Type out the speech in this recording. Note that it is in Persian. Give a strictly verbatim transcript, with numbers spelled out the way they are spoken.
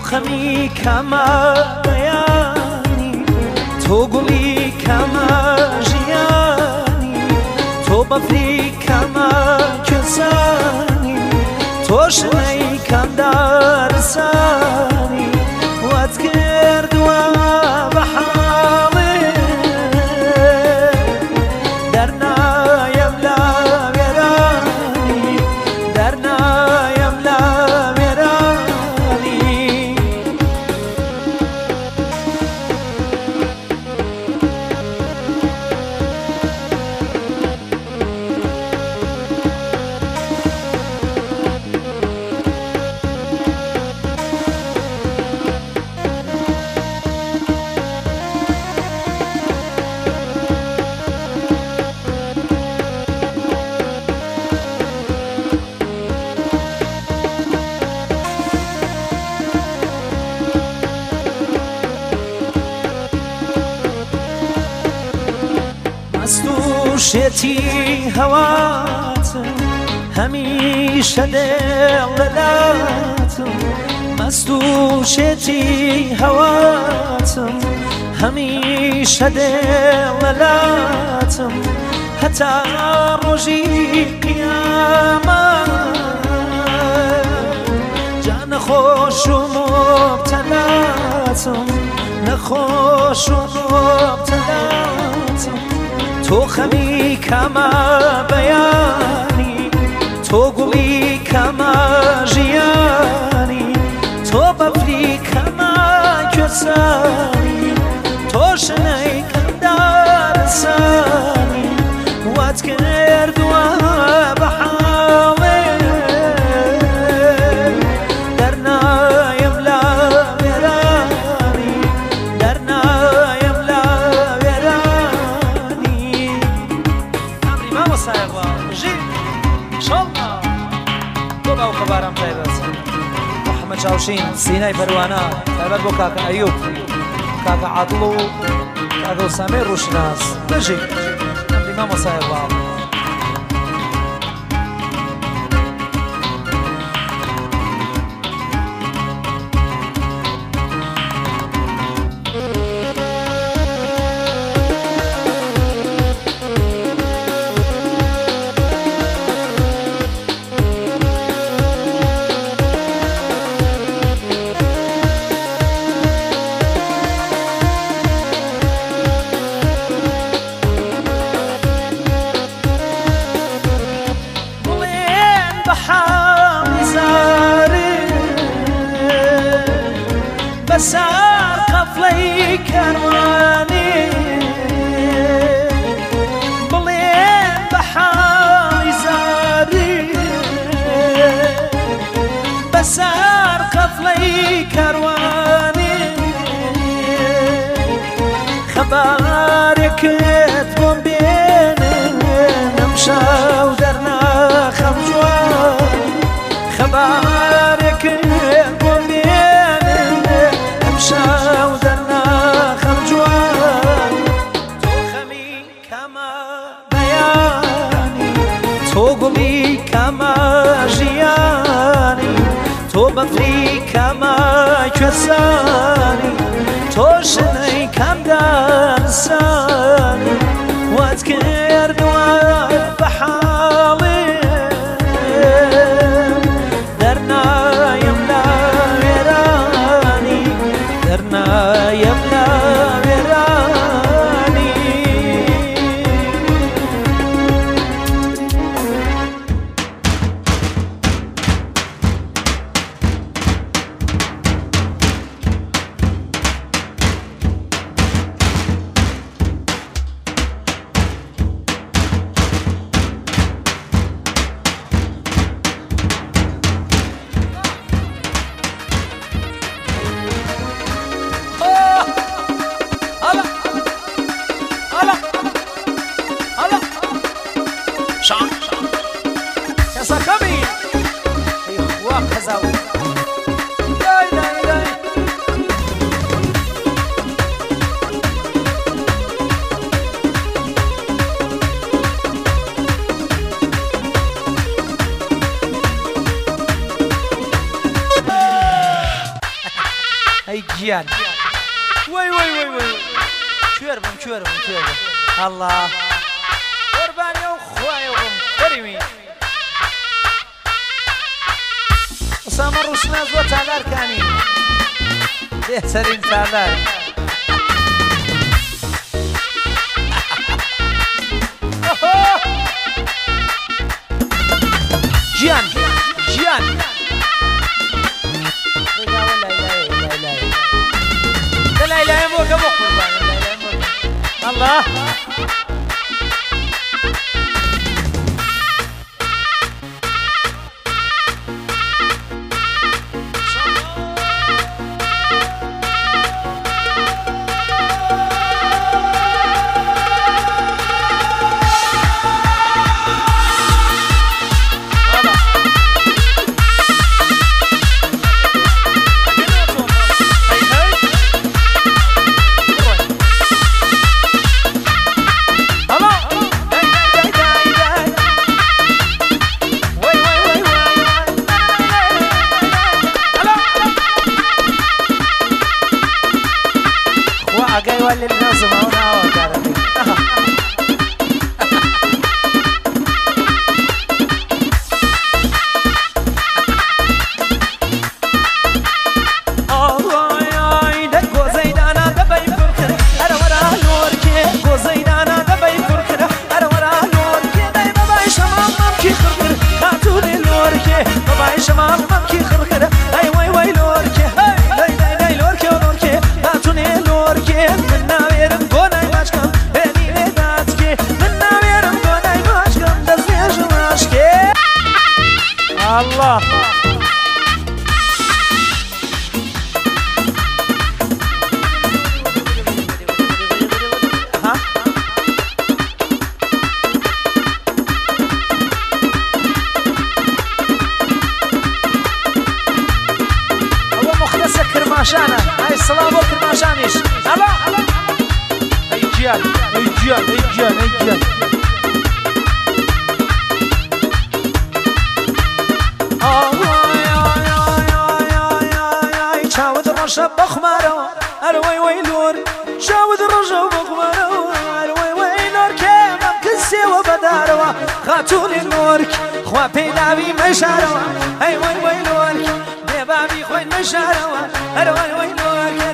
خەمی کەمە بەیانی تۆ گوڵی کەمە ژیانی تۆ بەفری کەمە کوێسانی تۆ شنەی کەم دارسانی وات کردووە بە حاڵێ دەرنایەم لە وێرانی دەرنایەم لە وێرانی مەستوشێتی هەواتم هەمیشە دێڵ لەلاتم مەستوشێتی هەواتم هەمیشە دێڵ لەلاتم هەتا ڕۆژی قیامەت جا نەخۆش و مۆبتەلاتم نەخۆش و مۆبتەلاتم تۆ خەمی کەمە بەیانی تۆ گوڵی کەمە ژیانی تۆ بەفری کەمە کوێسانی تۆ شنەی کەم دارسانی وات کردووە بە حاڵێ دەرنایەم لە وێرانی دەرنایەم لە وێرانی ئەمری مامۆستایەوە ژیر شەڵڵا بۆ باو خەبارم تایبەت محەممەد چاوشین سینای پەروانە تایبەت بۆ کاکە ئەیوب کاکە عادڵ و کاکە ئوسامەی ڕووشناس بژیر ئەمری مامۆستایەوە بەسار قەفڵەی کاروانی بڵێن بە حاڵی زاری بەسار قەفڵەی کاروانی خەبارێکت بۆم بێنن ئەمشەو دەرناخەم جوان خەبارێکت بۆم شاو دەرناخەم جوان تۆ خەمی کەمە بەیانی تۆ گوڵی کەمە ژیانی تۆ بەفری کەمە کوێسانی تۆ شنەی کەم دارسانی وات کردووە بە حاڵێ دەرنایەم لە وێرانی دەرنایەم لە وێرانی گیان وای وای وای وای کوێر بم کوێر بم کوێر بم الله قوربانیە و خوایە بم بەریمی ئەسامە ڕووسناز بۆ تالارکانی بێتەرین تالار گیان گیان لا إله إلا الله قربان الله الله ها هو مختص كرماشانا هاي الصلاة بو كرماشانيش هلا هلا اي جيال اي جيال اي جيال اي جيال شب بخمارو اروي ويلور شاود الرجو بخمارو اروي ويلور كم كسي وبدارو خاتون النورك خوا بيلاوي مشارو اي وي ويلور بابي خوين مشارو اروي ويلور